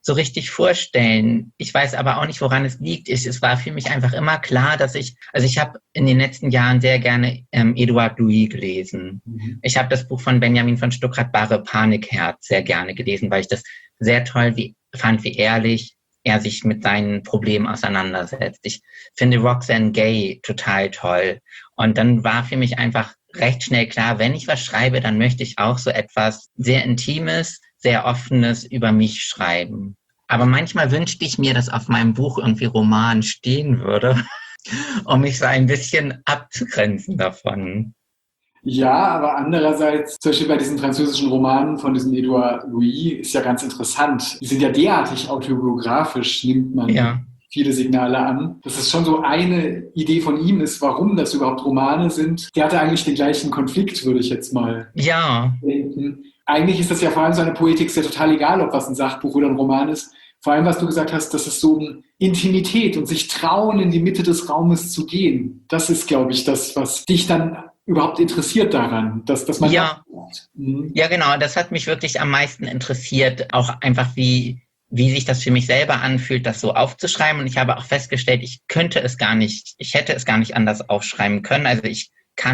so richtig vorstellen. Ich weiß aber auch nicht, woran es liegt. Es war für mich einfach immer klar, dass ich habe in den letzten Jahren sehr gerne Edouard Louis gelesen. Ich habe das Buch von Benjamin von Stuckrad-Barre, Panikherz, sehr gerne gelesen, weil ich das sehr toll fand, wie ehrlich er sich mit seinen Problemen auseinandersetzt. Ich finde Roxane Gay total toll. Und dann war für mich einfach recht schnell klar, wenn ich was schreibe, dann möchte ich auch so etwas sehr Intimes, sehr Offenes über mich schreiben. Aber manchmal wünschte ich mir, dass auf meinem Buch irgendwie Roman stehen würde, um mich so ein bisschen abzugrenzen davon. Ja, aber andererseits, zum Beispiel bei diesen französischen Romanen von diesem Edouard Louis, ist ja ganz interessant. Die sind ja derartig autobiografisch, nimmt man viele Signale an. Dass es schon so eine Idee von ihm ist, warum das überhaupt Romane sind. Der hatte eigentlich den gleichen Konflikt, würde ich jetzt mal denken. Eigentlich ist das ja vor allem so eine Poetik, ist ja total egal, ob was ein Sachbuch oder ein Roman ist. Vor allem, was du gesagt hast, das ist so Intimität und sich trauen, in die Mitte des Raumes zu gehen. Das ist, glaube ich, das, was dich dann überhaupt interessiert daran, dass man... Ja, genau. Das hat mich wirklich am meisten interessiert. Auch einfach, wie sich das für mich selber anfühlt, das so aufzuschreiben. Und ich habe auch festgestellt, ich hätte es gar nicht anders aufschreiben können. Also ich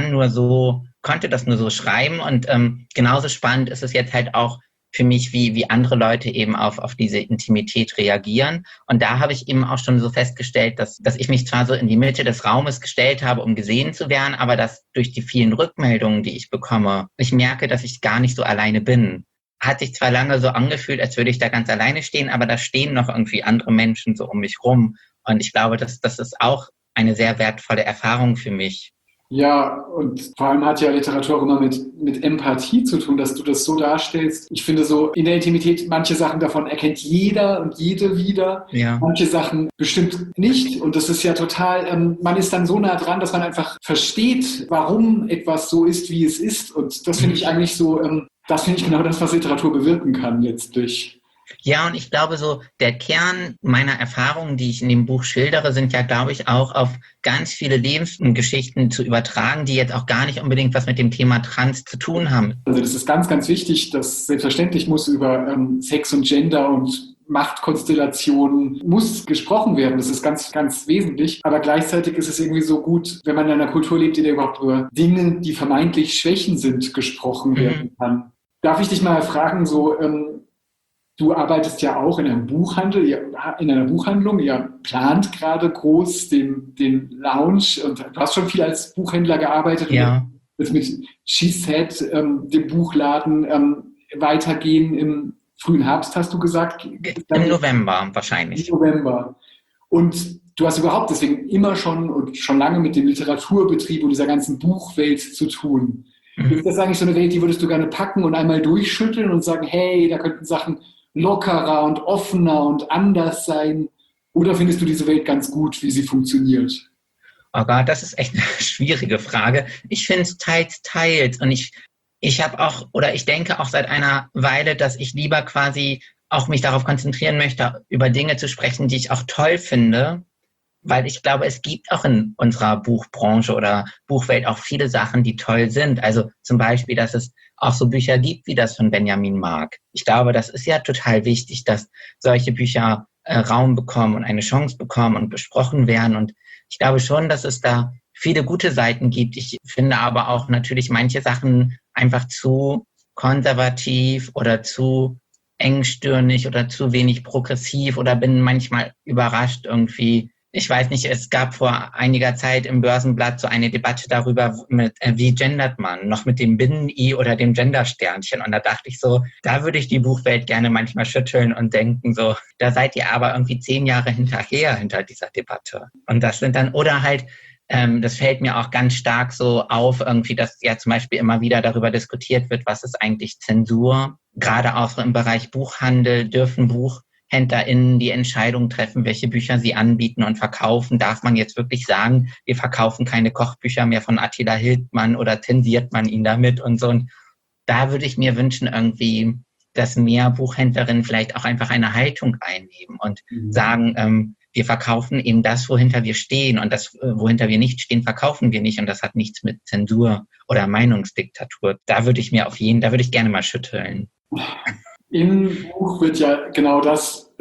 konnte das nur so schreiben. Und genauso spannend ist es jetzt halt auch für mich, wie andere Leute eben auf diese Intimität reagieren. Und da habe ich eben auch schon so festgestellt, dass ich mich zwar so in die Mitte des Raumes gestellt habe, um gesehen zu werden, aber dass durch die vielen Rückmeldungen, die ich bekomme, ich merke, dass ich gar nicht so alleine bin. Hat sich zwar lange so angefühlt, als würde ich da ganz alleine stehen, aber da stehen noch irgendwie andere Menschen so um mich rum. Und ich glaube, das ist auch eine sehr wertvolle Erfahrung für mich. Ja, und vor allem hat ja Literatur auch immer mit Empathie zu tun, dass du das so darstellst. Ich finde so, in der Intimität, manche Sachen davon erkennt jeder und jede wieder. Ja. Manche Sachen bestimmt nicht. Und das ist ja total, man ist dann so nah dran, dass man einfach versteht, warum etwas so ist, wie es ist. Und das finde ich eigentlich so, das finde ich genau das, was Literatur bewirken kann letztlich. Ja, und ich glaube so, der Kern meiner Erfahrungen, die ich in dem Buch schildere, sind ja, glaube ich, auch auf ganz viele Lebensgeschichten zu übertragen, die jetzt auch gar nicht unbedingt was mit dem Thema Trans zu tun haben. Also das ist ganz, ganz wichtig, dass selbstverständlich muss über Sex und Gender und Machtkonstellationen muss gesprochen werden. Das ist ganz, ganz wesentlich. Aber gleichzeitig ist es irgendwie so gut, wenn man in einer Kultur lebt, in der überhaupt über Dinge, die vermeintlich Schwächen sind, gesprochen werden kann. Darf ich dich mal fragen, so... Du arbeitest ja auch in einer Buchhandlung, ihr plant gerade groß den Lounge und du hast schon viel als Buchhändler gearbeitet. Ja. Du willst mit She Said, dem Buchladen, weitergehen im frühen Herbst, hast du gesagt? Im November wahrscheinlich. Im November. Und du hast überhaupt deswegen immer schon und schon lange mit dem Literaturbetrieb und dieser ganzen Buchwelt zu tun. Ist das eigentlich so eine Welt, die würdest du gerne packen und einmal durchschütteln und sagen, hey, da könnten Sachen lockerer und offener und anders sein? Oder findest du diese Welt ganz gut, wie sie funktioniert? Oh Gott, das ist echt eine schwierige Frage. Ich finde es teils. Und ich denke auch seit einer Weile, dass ich lieber quasi auch mich darauf konzentrieren möchte, über Dinge zu sprechen, die ich auch toll finde. Weil ich glaube, es gibt auch in unserer Buchbranche oder Buchwelt auch viele Sachen, die toll sind. Also zum Beispiel, dass es auch so Bücher gibt, wie das von Benjamin Mark. Ich glaube, das ist ja total wichtig, dass solche Bücher Raum bekommen und eine Chance bekommen und besprochen werden. Und ich glaube schon, dass es da viele gute Seiten gibt. Ich finde aber auch natürlich manche Sachen einfach zu konservativ oder zu engstirnig oder zu wenig progressiv oder bin manchmal überrascht irgendwie. Ich weiß nicht, es gab vor einiger Zeit im Börsenblatt so eine Debatte darüber, wie gendert man, noch mit dem Binnen-I oder dem Gender-Sternchen. Und da dachte ich so, da würde ich die Buchwelt gerne manchmal schütteln und denken so, da seid ihr aber irgendwie 10 Jahre hinter dieser Debatte. Und das sind dann, oder halt, das fällt mir auch ganz stark so auf, irgendwie, dass ja zum Beispiel immer wieder darüber diskutiert wird, was ist eigentlich Zensur? Gerade auch so im Bereich Buchhandel dürfen HändlerInnen die Entscheidung treffen, welche Bücher sie anbieten und verkaufen. Darf man jetzt wirklich sagen, wir verkaufen keine Kochbücher mehr von Attila Hildmann oder zensiert man ihn damit und so. Und da würde ich mir wünschen irgendwie, dass mehr Buchhändlerinnen vielleicht auch einfach eine Haltung einnehmen und sagen, wir verkaufen eben das, wohinter wir stehen und das, wohinter wir nicht stehen, verkaufen wir nicht und das hat nichts mit Zensur oder Meinungsdiktatur. Da würde ich gerne mal schütteln. Im Buch wird ja genau das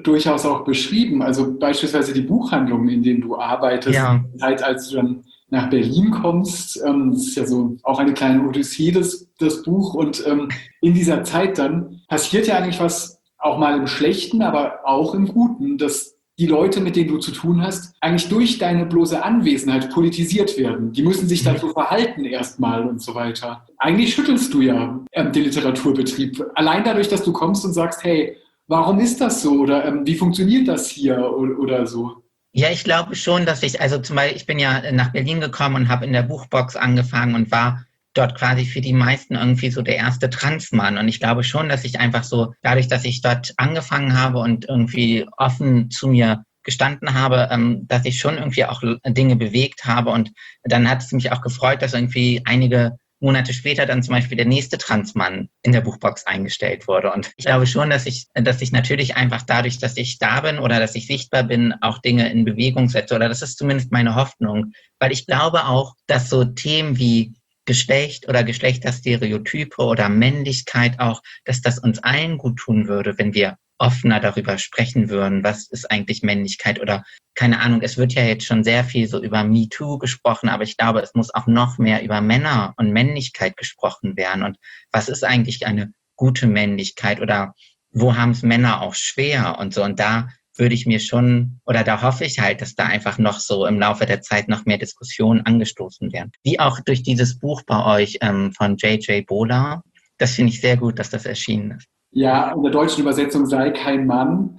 durchaus auch beschrieben. Also beispielsweise die Buchhandlungen, in denen du arbeitest, die Zeit, als du dann nach Berlin kommst, das ist ja so auch eine kleine Odyssee, das Buch. Und in dieser Zeit dann passiert ja eigentlich was, auch mal im Schlechten, aber auch im Guten, dass die Leute, mit denen du zu tun hast, eigentlich durch deine bloße Anwesenheit politisiert werden. Die müssen sich dann so verhalten erstmal und so weiter. Eigentlich schüttelst du ja den Literaturbetrieb. Allein dadurch, dass du kommst und sagst, hey, warum ist das so? Oder wie funktioniert das hier? Oder so. Ja, ich glaube schon, dass also zum Beispiel, ich bin ja nach Berlin gekommen und habe in der Buchbox angefangen und war dort quasi für die meisten irgendwie so der erste Transmann. Und ich glaube schon, dass ich einfach so, dadurch, dass ich dort angefangen habe und irgendwie offen zu mir gestanden habe, dass ich schon irgendwie auch Dinge bewegt habe. Und dann hat es mich auch gefreut, dass irgendwie einige Monate später dann zum Beispiel der nächste Transmann in der Buchbox eingestellt wurde. Und ich glaube schon, dass ich natürlich einfach dadurch, dass ich da bin oder dass ich sichtbar bin, auch Dinge in Bewegung setze. Oder das ist zumindest meine Hoffnung. Weil ich glaube auch, dass so Themen wie Geschlecht oder Geschlechterstereotype oder Männlichkeit auch, dass das uns allen gut tun würde, wenn wir offener darüber sprechen würden, was ist eigentlich Männlichkeit oder keine Ahnung, es wird ja jetzt schon sehr viel so über MeToo gesprochen, aber ich glaube, es muss auch noch mehr über Männer und Männlichkeit gesprochen werden und was ist eigentlich eine gute Männlichkeit oder wo haben es Männer auch schwer und so und da würde ich mir schon, oder da hoffe ich halt, dass da einfach noch so im Laufe der Zeit noch mehr Diskussionen angestoßen werden. Wie auch durch dieses Buch bei euch von J.J. Bola. Das finde ich sehr gut, dass das erschienen ist. Ja, in der deutschen Übersetzung sei kein Mann.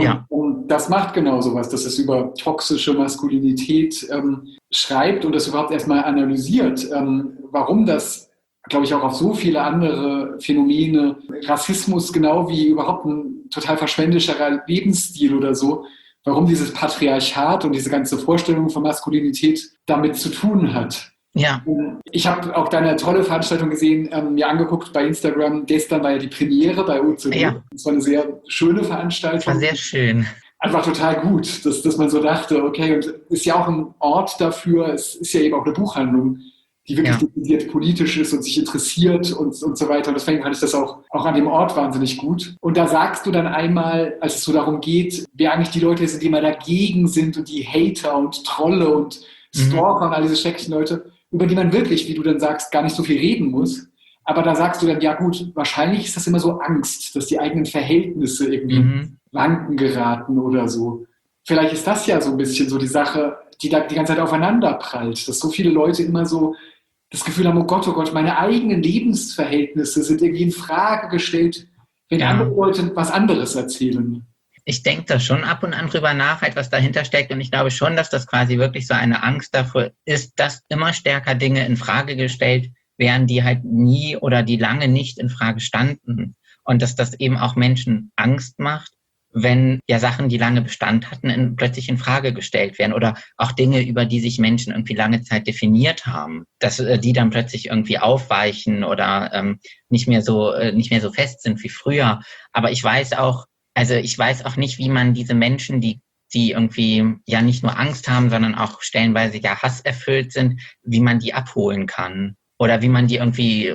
Und das macht genau sowas, dass es über toxische Maskulinität schreibt und das überhaupt erstmal analysiert, warum das, glaube ich, auch auf so viele andere Phänomene, Rassismus genau wie überhaupt ein total verschwenderischer Lebensstil oder so, warum dieses Patriarchat und diese ganze Vorstellung von Maskulinität damit zu tun hat. Ja. Ich habe auch deine tolle Veranstaltung gesehen, mir angeguckt bei Instagram. Gestern war ja die Premiere bei UCD. Ja. Das war eine sehr schöne Veranstaltung. Das war sehr schön. Einfach total gut, dass man so dachte, okay, und ist ja auch ein Ort dafür, es ist ja eben auch eine Buchhandlung, die wirklich dezidiert politisch ist und sich interessiert und so weiter. Und deswegen fand ich das auch an dem Ort wahnsinnig gut. Und da sagst du dann einmal, als es so darum geht, wer eigentlich die Leute sind, die immer dagegen sind und die Hater und Trolle und Stalker und all diese schrecklichen Leute, über die man wirklich, wie du dann sagst, gar nicht so viel reden muss. Aber da sagst du dann, ja gut, wahrscheinlich ist das immer so Angst, dass die eigenen Verhältnisse irgendwie wanken geraten oder so. Vielleicht ist das ja so ein bisschen so die Sache, die da die ganze Zeit aufeinander prallt, dass so viele Leute immer so das Gefühl haben, oh Gott, meine eigenen Lebensverhältnisse sind irgendwie in Frage gestellt, wenn andere Leute was anderes erzählen. Ich denke da schon ab und an drüber nach, halt, was dahinter steckt. Und ich glaube schon, dass das quasi wirklich so eine Angst davor ist, dass immer stärker Dinge in Frage gestellt werden, die halt nie oder die lange nicht in Frage standen. Und dass das eben auch Menschen Angst macht, wenn ja Sachen, die lange Bestand hatten, plötzlich in Frage gestellt werden. Oder auch Dinge, über die sich Menschen irgendwie lange Zeit definiert haben, dass die dann plötzlich irgendwie aufweichen oder nicht mehr so fest sind wie früher. Aber ich weiß auch nicht, wie man diese Menschen, die irgendwie ja nicht nur Angst haben, sondern auch stellenweise ja hasserfüllt sind, wie man die abholen kann. Oder wie man die irgendwie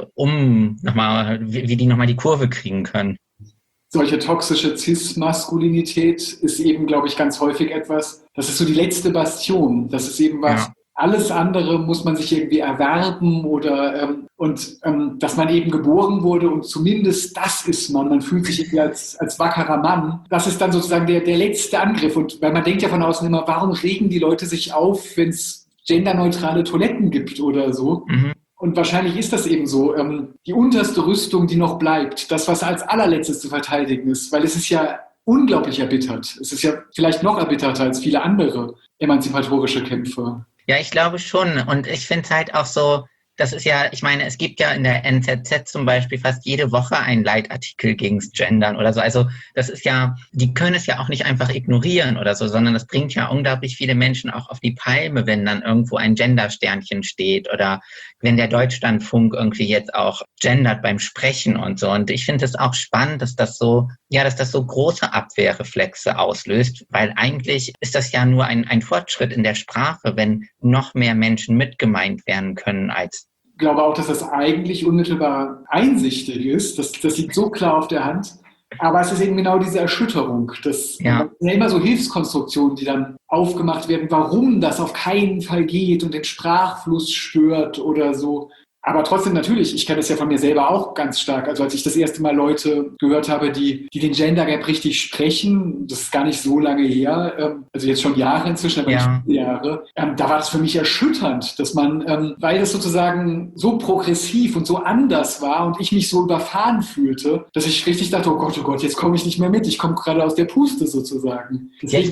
wie die nochmal die Kurve kriegen können. Solche toxische Cis-Maskulinität ist eben, glaube ich, ganz häufig etwas, das ist so die letzte Bastion. Das ist eben was, alles andere muss man sich irgendwie erwerben oder dass man eben geboren wurde und zumindest das ist man fühlt sich irgendwie als wackerer Mann. Das ist dann sozusagen der letzte Angriff. Und weil man denkt ja von außen immer, warum regen die Leute sich auf, wenn es genderneutrale Toiletten gibt oder so? Und wahrscheinlich ist das eben so, die unterste Rüstung, die noch bleibt, das, was als allerletztes zu verteidigen ist, weil es ist ja unglaublich erbittert. Es ist ja vielleicht noch erbitterter als viele andere emanzipatorische Kämpfe. Ja, ich glaube schon. Und ich finde es halt auch so, das ist ja, ich meine, es gibt ja in der NZZ zum Beispiel fast jede Woche einen Leitartikel gegens Gendern oder so. Also das ist ja, die können es ja auch nicht einfach ignorieren oder so, sondern das bringt ja unglaublich viele Menschen auch auf die Palme, wenn dann irgendwo ein Gender-Sternchen steht oder wenn der Deutschlandfunk irgendwie jetzt auch gendert beim Sprechen und so. Und ich finde es auch spannend, dass das so große Abwehrreflexe auslöst, weil eigentlich ist das ja nur ein Fortschritt in der Sprache, wenn noch mehr Menschen mitgemeint werden können als. Ich glaube auch, dass das eigentlich unmittelbar einsichtig ist. Das liegt so klar auf der Hand, Aber es ist eben genau diese Erschütterung. Das sind ja immer so Hilfskonstruktionen, die dann aufgemacht werden, warum das auf keinen Fall geht und den Sprachfluss stört oder so. Aber trotzdem natürlich, ich kenne das ja von mir selber auch ganz stark. Also als ich das erste Mal Leute gehört habe, die den Gender Gap richtig sprechen, das ist gar nicht so lange her, also jetzt schon Jahre inzwischen, aber nicht viele Jahre, da war das für mich erschütternd, dass man, weil das sozusagen so progressiv und so anders war und ich mich so überfahren fühlte, dass ich richtig dachte, oh Gott, jetzt komme ich nicht mehr mit, ich komme gerade aus der Puste sozusagen.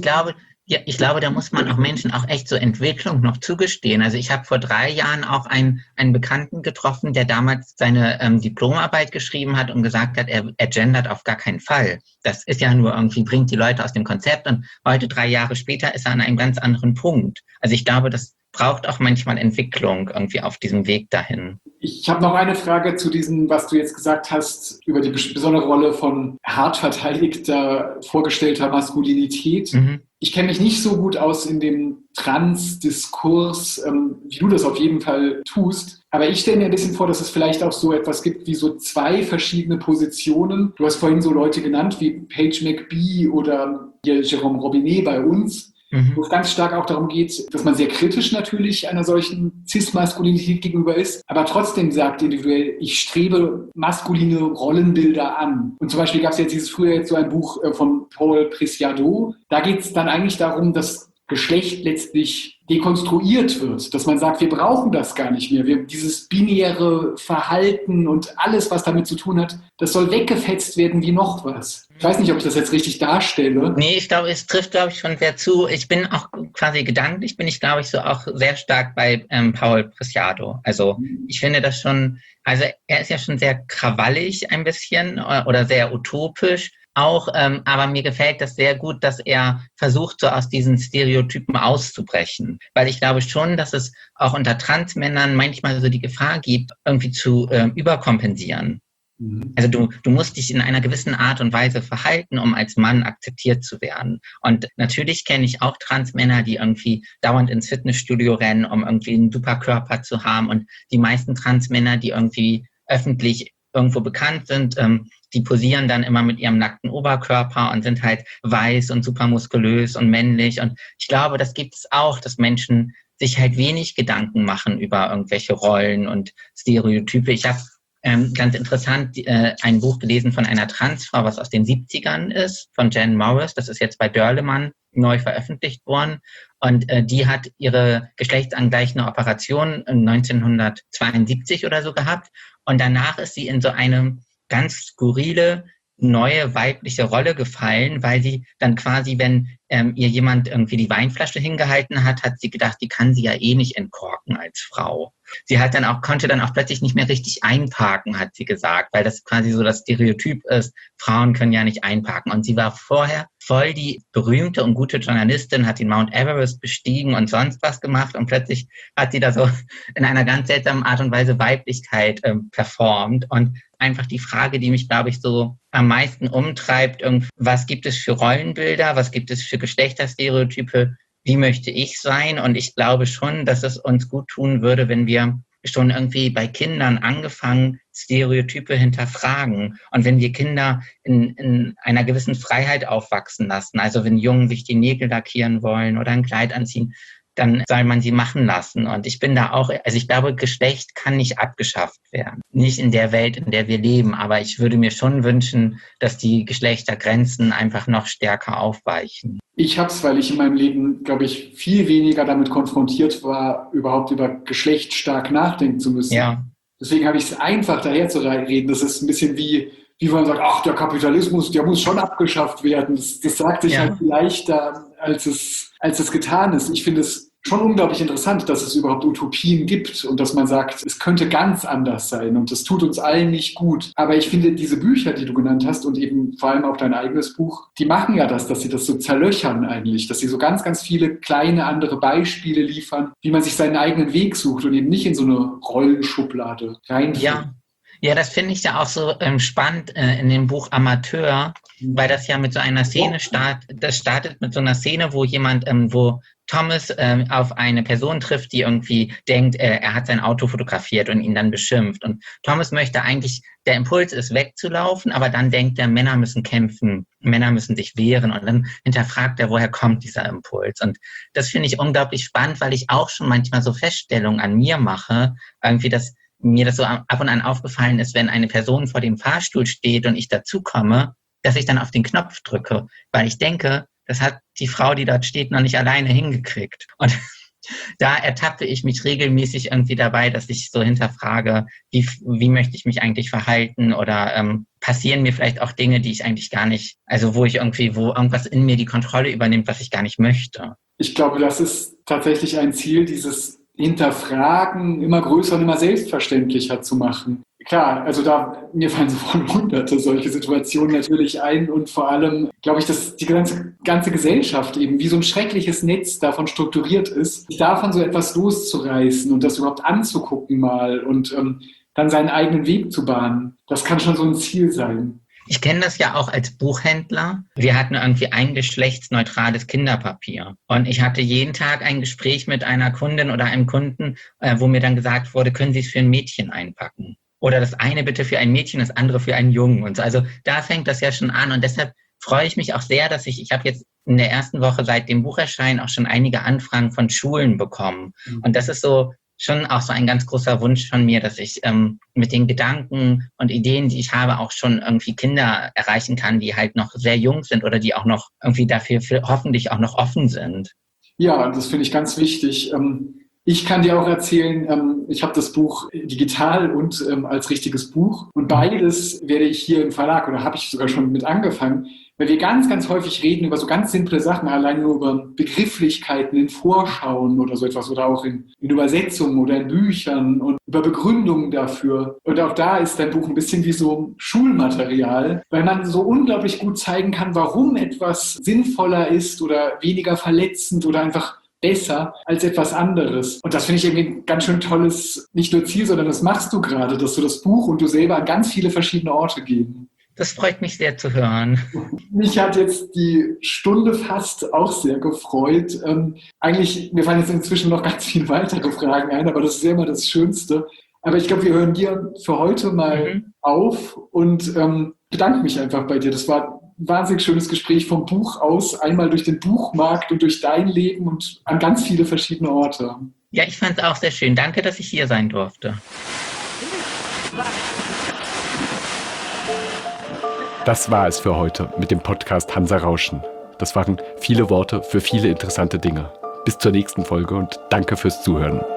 Ich glaube, da muss man auch Menschen auch echt so Entwicklung noch zugestehen. Also ich habe vor 3 Jahren auch einen Bekannten getroffen, der damals seine Diplomarbeit geschrieben hat und gesagt hat, er gendert auf gar keinen Fall. Das ist ja nur irgendwie, bringt die Leute aus dem Konzept und heute 3 Jahre später ist er an einem ganz anderen Punkt. Also ich glaube, das braucht auch manchmal Entwicklung irgendwie auf diesem Weg dahin. Ich habe noch eine Frage zu diesem, was du jetzt gesagt hast, über die besondere Rolle von hart verteidigter, vorgestellter Maskulinität. Mhm. Ich kenne mich nicht so gut aus in dem Trans-Diskurs, wie du das auf jeden Fall tust. Aber ich stelle mir ein bisschen vor, dass es vielleicht auch so etwas gibt wie so 2 verschiedene Positionen. Du hast vorhin so Leute genannt wie Paige McBee oder hier Jérôme Robinet bei uns, wo es ganz stark auch darum geht, dass man sehr kritisch natürlich einer solchen Cis-Maskulinität gegenüber ist, aber trotzdem sagt individuell, ich strebe maskuline Rollenbilder an. Und zum Beispiel gab es jetzt früher so ein Buch von Paul Preciado. Da geht es dann eigentlich darum, dass Geschlecht letztlich dekonstruiert wird, dass man sagt, wir brauchen das gar nicht mehr. Dieses binäre Verhalten und alles, was damit zu tun hat, das soll weggefetzt werden wie noch was. Ich weiß nicht, ob ich das jetzt richtig darstelle. Nee, ich glaube, es trifft, schon sehr zu. Ich bin auch quasi gedanklich, glaube ich, so auch sehr stark bei Paul Preciado. Also ich finde das schon, also er ist ja schon sehr krawallig ein bisschen oder sehr utopisch. Auch, aber mir gefällt das sehr gut, dass er versucht, so aus diesen Stereotypen auszubrechen. Weil ich glaube schon, dass es auch unter Transmännern manchmal so die Gefahr gibt, irgendwie zu überkompensieren. Also du musst dich in einer gewissen Art und Weise verhalten, um als Mann akzeptiert zu werden. Und natürlich kenne ich auch Transmänner, die irgendwie dauernd ins Fitnessstudio rennen, um irgendwie einen super Körper zu haben. Und die meisten Transmänner, die irgendwie öffentlich irgendwo bekannt sind, die posieren dann immer mit ihrem nackten Oberkörper und sind halt weiß und super muskulös und männlich. Und ich glaube, das gibt es auch, dass Menschen sich halt wenig Gedanken machen über irgendwelche Rollen und Stereotype. Ich habe ganz interessant ein Buch gelesen von einer Transfrau, was aus den 70ern ist, von Jen Morris. Das ist jetzt bei Dörlemann neu veröffentlicht worden. Und die hat ihre geschlechtsangleichende Operation 1972 oder so gehabt. Und danach ist sie in so eine ganz skurrile, neue weibliche Rolle gefallen, weil sie dann quasi, wenn ihr jemand irgendwie die Weinflasche hingehalten hat, hat sie gedacht, die kann sie ja eh nicht entkorken als Frau. Sie hat konnte dann auch plötzlich nicht mehr richtig einparken, hat sie gesagt, weil das quasi so das Stereotyp ist, Frauen können ja nicht einparken. Und sie war vorher voll die berühmte und gute Journalistin, hat den Mount Everest bestiegen und sonst was gemacht und plötzlich hat sie da so in einer ganz seltsamen Art und Weise Weiblichkeit performt. Und einfach die Frage, die mich, glaube ich, so am meisten umtreibt, was gibt es für Rollenbilder, was gibt es für Geschlechterstereotype, wie möchte ich sein? Und ich glaube schon, dass es uns gut tun würde, wenn wir schon irgendwie bei Kindern angefangen, Stereotype hinterfragen. Und wenn wir Kinder in einer gewissen Freiheit aufwachsen lassen, also wenn Jungen sich die Nägel lackieren wollen oder ein Kleid anziehen, dann soll man sie machen lassen. Und ich bin da auch, also ich glaube, Geschlecht kann nicht abgeschafft werden. Nicht in der Welt, in der wir leben. Aber ich würde mir schon wünschen, dass die Geschlechtergrenzen einfach noch stärker aufweichen. Ich habe es, weil ich in meinem Leben, glaube ich, viel weniger damit konfrontiert war, überhaupt über Geschlecht stark nachdenken zu müssen. Ja. Deswegen habe ich es einfach daher zu reden. Das ist ein bisschen wie man sagt, ach, der Kapitalismus, der muss schon abgeschafft werden. Das sagt sich halt leichter, als es getan ist. Ich finde es schon unglaublich interessant, dass es überhaupt Utopien gibt und dass man sagt, es könnte ganz anders sein und das tut uns allen nicht gut. Aber ich finde, diese Bücher, die du genannt hast und eben vor allem auch dein eigenes Buch, die machen ja das, dass sie das so zerlöchern eigentlich, dass sie so ganz, ganz viele kleine andere Beispiele liefern, wie man sich seinen eigenen Weg sucht und eben nicht in so eine Rollenschublade reinfällt. Ja, das finde ich ja auch so spannend in dem Buch Amateur. weil das ja mit so einer Szene startet mit so einer Szene, wo wo Thomas auf eine Person trifft, die irgendwie denkt, er hat sein Auto fotografiert und ihn dann beschimpft. Und Thomas möchte eigentlich, der Impuls ist wegzulaufen, aber dann denkt er, Männer müssen kämpfen, Männer müssen sich wehren. Und dann hinterfragt er, woher kommt dieser Impuls. Und das finde ich unglaublich spannend, weil ich auch schon manchmal so Feststellungen an mir mache, irgendwie, dass mir das so ab und an aufgefallen ist, wenn eine Person vor dem Fahrstuhl steht und ich dazukomme, dass ich dann auf den Knopf drücke, weil ich denke, das hat die Frau, die dort steht, noch nicht alleine hingekriegt. Und da ertappe ich mich regelmäßig irgendwie dabei, dass ich so hinterfrage, wie möchte ich mich eigentlich verhalten oder passieren mir vielleicht auch Dinge, die ich eigentlich gar nicht, also wo irgendwas in mir die Kontrolle übernimmt, was ich gar nicht möchte. Ich glaube, das ist tatsächlich ein Ziel, dieses Hinterfragen immer größer und immer selbstverständlicher zu machen. Klar, also mir fallen sofort hunderte solche Situationen natürlich ein und vor allem glaube ich, dass die ganze Gesellschaft eben wie so ein schreckliches Netz davon strukturiert ist, sich davon so etwas loszureißen und das überhaupt anzugucken mal und dann seinen eigenen Weg zu bahnen. Das kann schon so ein Ziel sein. Ich kenne das ja auch als Buchhändler. Wir hatten irgendwie ein geschlechtsneutrales Kinderpapier. Und ich hatte jeden Tag ein Gespräch mit einer Kundin oder einem Kunden, wo mir dann gesagt wurde, können Sie es für ein Mädchen einpacken? Oder das eine bitte für ein Mädchen, das andere für einen Jungen. Und so. Also da fängt das ja schon an. Und deshalb freue ich mich auch sehr, dass ich habe jetzt in der ersten Woche seit dem Bucherschein auch schon einige Anfragen von Schulen bekommen. Und das ist so schon auch so ein ganz großer Wunsch von mir, dass ich mit den Gedanken und Ideen, die ich habe, auch schon irgendwie Kinder erreichen kann, die halt noch sehr jung sind oder die auch noch irgendwie dafür hoffentlich auch noch offen sind. Ja, das finde ich ganz wichtig. Ich kann dir auch erzählen, ich habe das Buch digital und als richtiges Buch. Und beides werde ich hier im Verlag, oder habe ich sogar schon mit angefangen, weil wir ganz, ganz häufig reden über so ganz simple Sachen, allein nur über Begrifflichkeiten in Vorschauen oder so etwas oder auch in Übersetzungen oder in Büchern und über Begründungen dafür. Und auch da ist dein Buch ein bisschen wie so Schulmaterial, weil man so unglaublich gut zeigen kann, warum etwas sinnvoller ist oder weniger verletzend oder einfach besser als etwas anderes. Und das finde ich irgendwie ein ganz schön tolles, nicht nur Ziel, sondern das machst du gerade, dass du das Buch und du selber an ganz viele verschiedene Orte gehen. Das freut mich sehr zu hören. Mich hat jetzt die Stunde fast auch sehr gefreut. Eigentlich, mir fallen jetzt inzwischen noch ganz viele weitere Fragen ein, aber das ist ja immer das Schönste. Aber ich glaube, wir hören hier für heute mal auf und bedanke mich einfach bei dir. Das war ein wahnsinnig schönes Gespräch vom Buch aus, einmal durch den Buchmarkt und durch dein Leben und an ganz viele verschiedene Orte. Ja, ich fand es auch sehr schön. Danke, dass ich hier sein durfte. Das war es für heute mit dem Podcast Hansa Rauschen. Das waren viele Worte für viele interessante Dinge. Bis zur nächsten Folge und danke fürs Zuhören.